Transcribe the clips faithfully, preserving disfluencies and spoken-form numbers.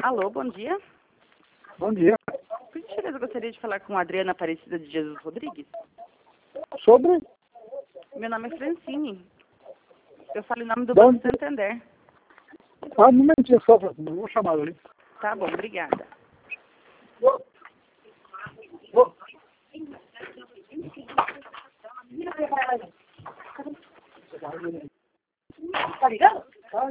Alô, bom dia. Bom dia. Por gentileza, eu gostaria de falar com a Adriana Aparecida de Jesus Rodrigues. Sobre? Meu nome é Francine. Eu falo em nome do Bom Banco Santander. Ah, um momentinho só, Francine. Eu vou chamar ali. Tá bom, obrigada. Tá ligando?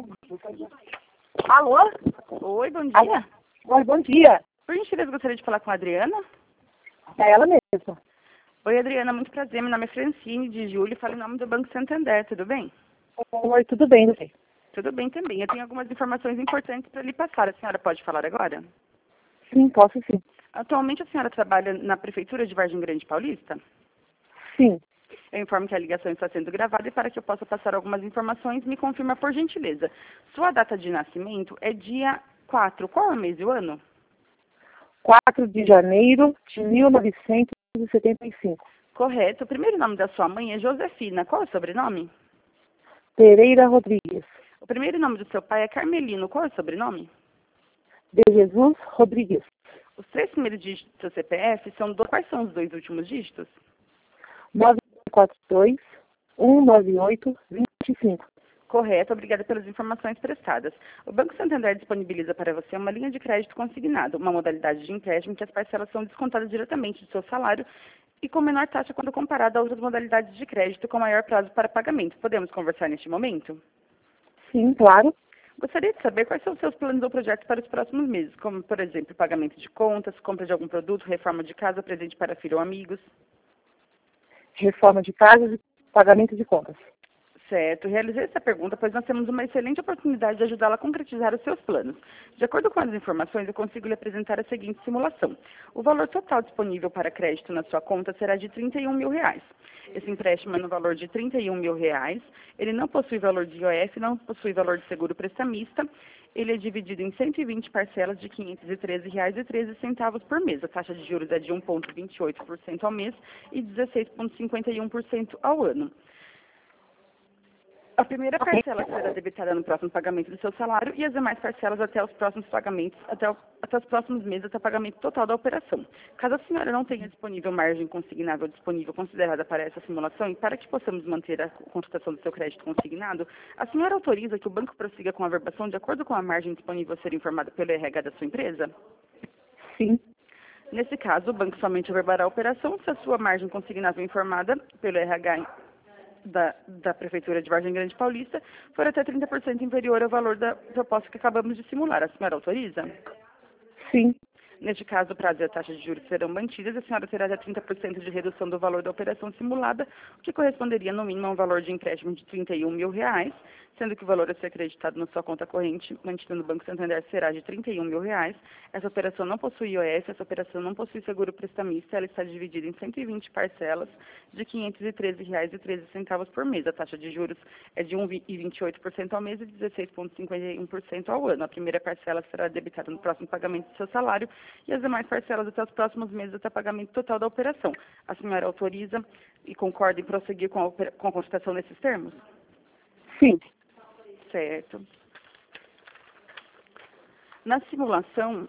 Alô? Oi, bom dia. Oi, bom dia. Por gentileza, eu gostaria de falar com a Adriana. É ela mesma. Oi, Adriana, muito prazer. Meu nome é Francine de Júlio e falo em nome do Banco Santander. Tudo bem? Oi, tudo bem, doutor? Tudo bem também. Eu tenho algumas informações importantes para lhe passar. A senhora pode falar agora? Sim, posso sim. Atualmente, a senhora trabalha na Prefeitura de Vargem Grande Paulista? Sim. Eu informo que a ligação está sendo gravada e para que eu possa passar algumas informações, me confirma por gentileza. Sua data de nascimento é dia quatro. Qual é o mês e o ano? quatro de janeiro de mil novecentos e setenta e cinco. Correto. O primeiro nome da sua mãe é Josefina. Qual é o sobrenome? Pereira Rodrigues. O primeiro nome do seu pai é Carmelino. Qual é o sobrenome? De Jesus Rodrigues. Os três primeiros dígitos do seu C P F são do... Quais são os dois últimos dígitos? nove quatro dois, um nove oito, vinte e cinco. Correto, obrigada pelas informações prestadas. O Banco Santander disponibiliza para você uma linha de crédito consignado, uma modalidade de empréstimo que as parcelas são descontadas diretamente do seu salário e com menor taxa quando comparada a outras modalidades de crédito com maior prazo para pagamento. Podemos conversar neste momento? Sim, claro. Gostaria de saber quais são os seus planos ou projetos para os próximos meses, como, por exemplo, pagamento de contas, compra de algum produto, reforma de casa, presente para filho ou amigos. Reforma de casas e pagamento de contas. Certo. Realizei essa pergunta, pois nós temos uma excelente oportunidade de ajudá-la a concretizar os seus planos. De acordo com as informações, eu consigo lhe apresentar a seguinte simulação. O valor total disponível para crédito na sua conta será de trinta e um mil reais. Esse empréstimo é no valor de trinta e um mil reais. Ele não possui valor de I O F, não possui valor de seguro prestamista. Ele é dividido em cento e vinte parcelas de quinhentos e treze reais e treze centavos por mês. A taxa de juros é de um vírgula vinte e oito por cento ao mês e dezesseis vírgula cinquenta e um por cento ao ano. A primeira parcela será debitada no próximo pagamento do seu salário e as demais parcelas até os próximos pagamentos, até, o, até os próximos meses, até o pagamento total da operação. Caso a senhora não tenha disponível margem consignável disponível considerada para essa simulação e para que possamos manter a consultação do seu crédito consignado, a senhora autoriza que o banco prossiga com a averbação de acordo com a margem disponível a ser informada pelo R H da sua empresa? Sim. Nesse caso, o banco somente averbará a operação se a sua margem consignável informada pelo R H Da, da Prefeitura de Vargem Grande Paulista for até trinta por cento inferior ao valor da proposta que acabamos de simular. A senhora autoriza? Sim. Neste caso, o prazo e a taxa de juros serão mantidas e a senhora terá até trinta por cento de redução do valor da operação simulada, o que corresponderia no mínimo a um valor de empréstimo de trinta e um mil reais, sendo que o valor a ser acreditado na sua conta corrente, mantido no Banco Santander, será de trinta e um mil reais. Essa operação não possui I O F, essa operação não possui seguro prestamista, ela está dividida em cento e vinte parcelas de quinhentos e treze reais e treze centavos por mês. A taxa de juros é de um vírgula vinte e oito por cento ao mês e dezesseis vírgula cinquenta e um por cento ao ano. A primeira parcela será debitada no próximo pagamento do seu salário e as demais parcelas até os próximos meses até pagamento total da operação. A senhora autoriza e concorda em prosseguir com a, opera- com a consultação nesses termos? Sim. Certo. Na simulação,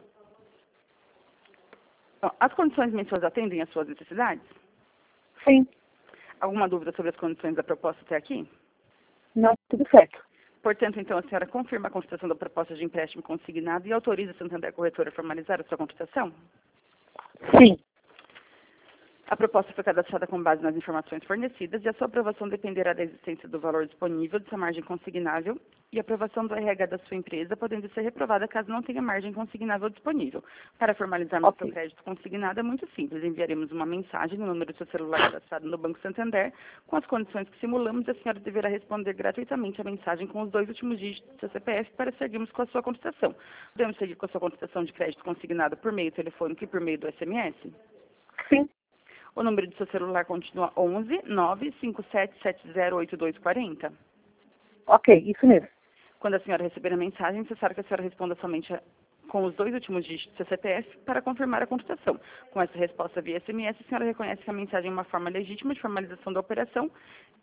ó, as condições mensuais atendem às suas necessidades? Sim. Alguma dúvida sobre as condições da proposta até aqui? Não, tudo certo. Portanto, então, a senhora confirma a consultação da proposta de empréstimo consignado e autoriza a Santander Corretora a formalizar a sua consultação? Sim. A proposta foi cadastrada com base nas informações fornecidas e a sua aprovação dependerá da existência do valor disponível de sua margem consignável e a aprovação do R H da sua empresa, podendo ser reprovada caso não tenha margem consignável disponível. Para formalizarmos o Ok. seu crédito consignado é muito simples. Enviaremos uma mensagem no número do seu celular cadastrado no Banco Santander com as condições que simulamos e a senhora deverá responder gratuitamente a mensagem com os dois últimos dígitos do seu C P F para seguirmos com a sua contestação. Podemos seguir com a sua contestação de crédito consignado por meio telefônico e por meio do S M S? Sim. O número do seu celular continua onze nove cinco sete sete zero oito dois quatro zero. Ok, isso mesmo. Quando a senhora receber a mensagem, é necessário que a senhora responda somente a- com os dois últimos dígitos do seu C P F para confirmar a consultação. Com essa resposta via S M S, a senhora reconhece que a mensagem é uma forma legítima de formalização da operação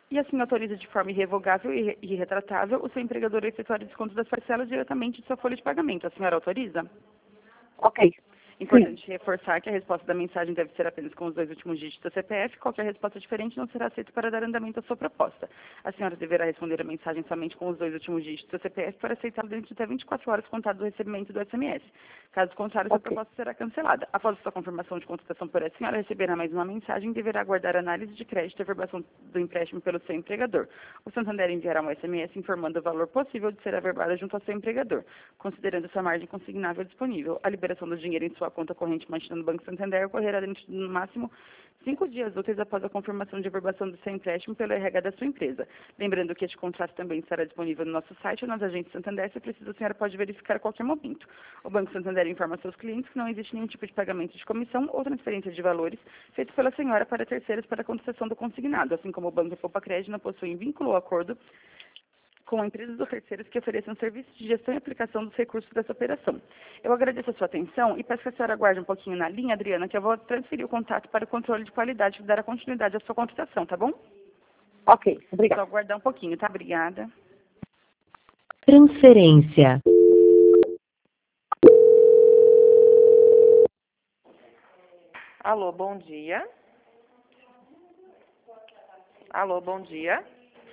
E assim autoriza de forma irrevogável e irretratável o seu empregador a efetuar o desconto das parcelas diretamente de sua folha de pagamento. A senhora autoriza? Ok. Importante reforçar que a resposta da mensagem deve ser apenas com os dois últimos dígitos do C P F. Qualquer resposta diferente não será aceita para dar andamento à sua proposta. A senhora deverá responder a mensagem somente com os dois últimos dígitos do C P F para aceitá-lo dentro de até vinte e quatro horas contado do recebimento do S M S. Caso contrário, sua Ok. proposta será cancelada. Após a sua confirmação de contratação por essa, a senhora receberá mais uma mensagem e deverá aguardar análise de crédito e averbação do empréstimo pelo seu empregador. O Santander enviará um S M S informando o valor possível de ser averbado junto ao seu empregador, considerando sua margem consignável disponível. A liberação do dinheiro em sua conta corrente mantida no Banco Santander ocorrerá dentro de, no máximo, cinco dias úteis após a confirmação de averbação do seu empréstimo pelo R H da sua empresa. Lembrando que este contrato também estará disponível no nosso site ou nas agências Santander. Se precisa, a senhora pode verificar a qualquer momento. O Banco Santander informa aos seus clientes que não existe nenhum tipo de pagamento de comissão ou transferência de valores feito pela senhora para terceiros para a concessão do consignado, assim como o Banco Poupa Crédito não possui vínculo ou acordo com empresas ou terceiros que ofereçam serviços de gestão e aplicação dos recursos dessa operação. Eu agradeço a sua atenção e peço que a senhora aguarde um pouquinho na linha, Adriana, que eu vou transferir o contato para o controle de qualidade que dará continuidade à sua contratação, tá bom? Ok, Só obrigada. aguardar um pouquinho, tá? Obrigada. Transferência. Alô, bom dia. Alô, bom dia.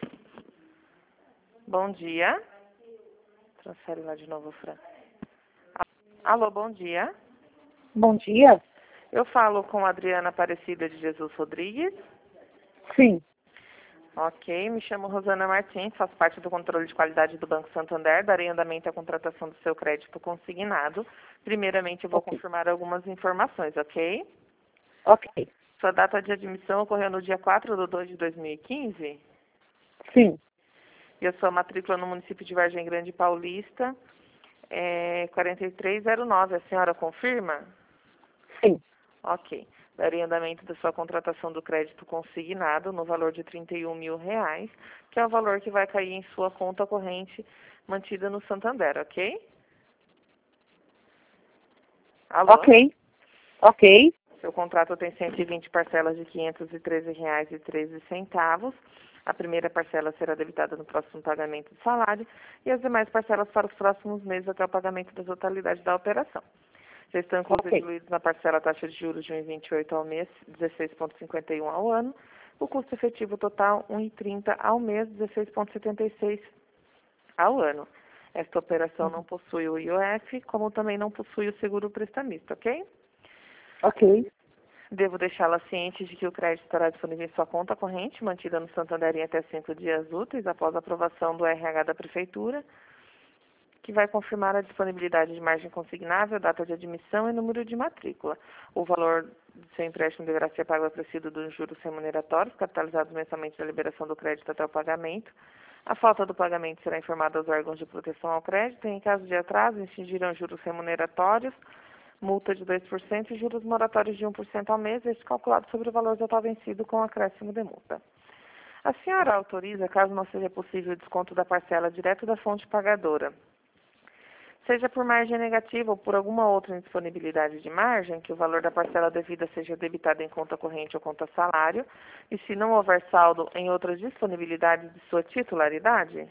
Bom dia. Transfere lá de novo, Fran. Alô, bom dia. Bom dia. Eu falo com a Adriana Aparecida de Jesus Rodrigues. Sim. Ok, me chamo Rosana Martins, faço parte do controle de qualidade do Banco Santander, darei andamento à contratação do seu crédito consignado. Primeiramente, eu vou Ok. confirmar algumas informações, ok? Ok. Sua data de admissão ocorreu no dia quatro de dois de dois mil e quinze Sim. e a sua matrícula no município de Vargem Grande Paulista é quatro três zero nove. A senhora confirma? Sim. Ok. Darei andamento da sua contratação do crédito consignado no valor de trinta e um mil reais, que é o valor que vai cair em sua conta corrente mantida no Santander, ok? Alô? Ok. Ok. Seu contrato tem cento e vinte parcelas de quinhentos e treze reais e treze centavos. A primeira parcela será debitada no próximo pagamento do salário e as demais parcelas para os próximos meses até o pagamento da totalidade da operação. Já estão inclusive Ok. incluídos na parcela taxa de juros de um vírgula vinte e oito ao mês, dezesseis vírgula cinquenta e um ao ano. O custo efetivo total, um vírgula trinta ao mês, dezesseis vírgula setenta e seis ao ano. Esta operação não possui o I O F, como também não possui o seguro prestamista, ok? Ok. Devo deixá-la ciente de que o crédito estará disponível em sua conta corrente, mantida no Santander em até cinco dias úteis após a aprovação do R H da Prefeitura, que vai confirmar a disponibilidade de margem consignável, data de admissão e número de matrícula. O valor do seu empréstimo deverá ser pago acrescido dos juros remuneratórios, capitalizados mensalmente da liberação do crédito até o pagamento. A falta do pagamento será informada aos órgãos de proteção ao crédito e, em caso de atraso, incidirão juros remuneratórios, multa de dois por cento e juros moratórios de um por cento ao mês, este calculado sobre o valor total vencido com acréscimo de multa. A senhora autoriza, caso não seja possível o desconto da parcela direto da fonte pagadora, seja por margem negativa ou por alguma outra indisponibilidade de margem, que o valor da parcela devida seja debitado em conta corrente ou conta salário, e se não houver saldo em outras disponibilidades de sua titularidade?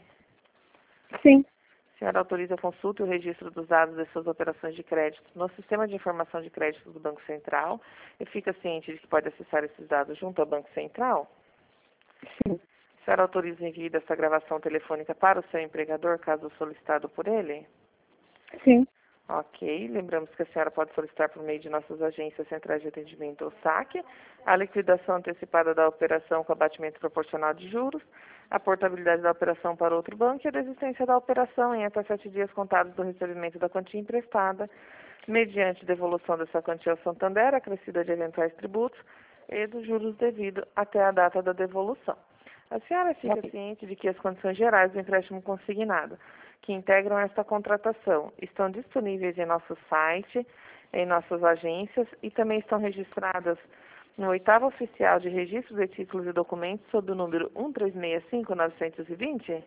Sim. A senhora autoriza a consulta e o registro dos dados de suas operações de crédito no Sistema de Informação de Crédito do Banco Central e fica ciente de que pode acessar esses dados junto ao Banco Central? Sim. A senhora autoriza o envio dessa gravação telefônica para o seu empregador, caso solicitado por ele? Sim. Ok. Lembramos que a senhora pode solicitar por meio de nossas agências centrais de atendimento ou saque a liquidação antecipada da operação com abatimento proporcional de juros, a portabilidade da operação para outro banco e a desistência da operação em até sete dias contados do recebimento da quantia emprestada, mediante devolução dessa quantia ao Santander, acrescida de eventuais tributos e dos juros devidos até a data da devolução. A senhora fica Ok. ciente de que as condições gerais do empréstimo consignado, que integram esta contratação, estão disponíveis em nosso site, em nossas agências e também estão registradas no oitavo oficial de registro de títulos e documentos sob o número um três seis cinco nove dois zero?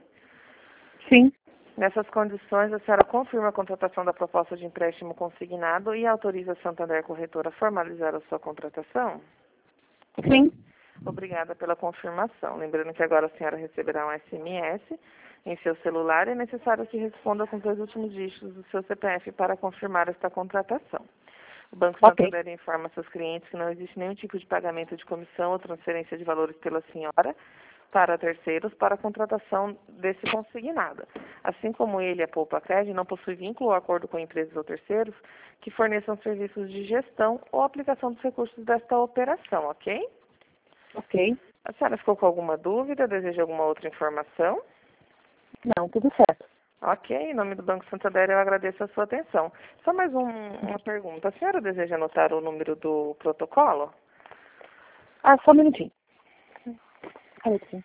Sim. Nessas condições, a senhora confirma a contratação da proposta de empréstimo consignado e autoriza a Santander Corretora a formalizar a sua contratação? Sim. Obrigada pela confirmação. Lembrando que agora a senhora receberá um S M S em seu celular e é necessário que responda com os dois últimos dígitos do seu C P F para confirmar esta contratação. O Banco Ok. Santander informa seus clientes que não existe nenhum tipo de pagamento de comissão ou transferência de valores pela senhora para terceiros para a contratação desse consignado. Assim como ele, a Poupa Cred, não possui vínculo ou acordo com empresas ou terceiros que forneçam serviços de gestão ou aplicação dos recursos desta operação, ok? Ok. A senhora ficou com alguma dúvida? Deseja alguma outra informação? Não, tudo certo. Ok, em nome do Banco Santander eu agradeço a sua atenção. Só mais um, uma pergunta. A senhora deseja anotar o número do protocolo? Ah, só um minutinho. Cadê aqui?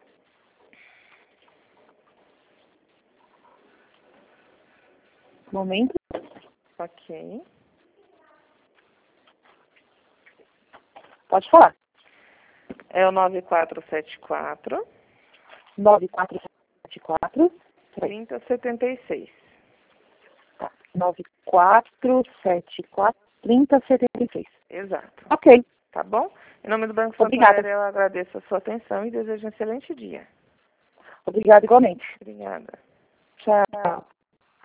Momento. Ok. Pode falar. É o nove quatro sete quatro, nove quatro sete quatro. três zero sete seis. Tá. nove quatro sete quatro, três zero sete seis. Exato. Ok. Tá bom? Em nome do Banco Obrigada. Santander eu agradeço a sua atenção e desejo um excelente dia. Obrigada igualmente. Obrigada. Tchau.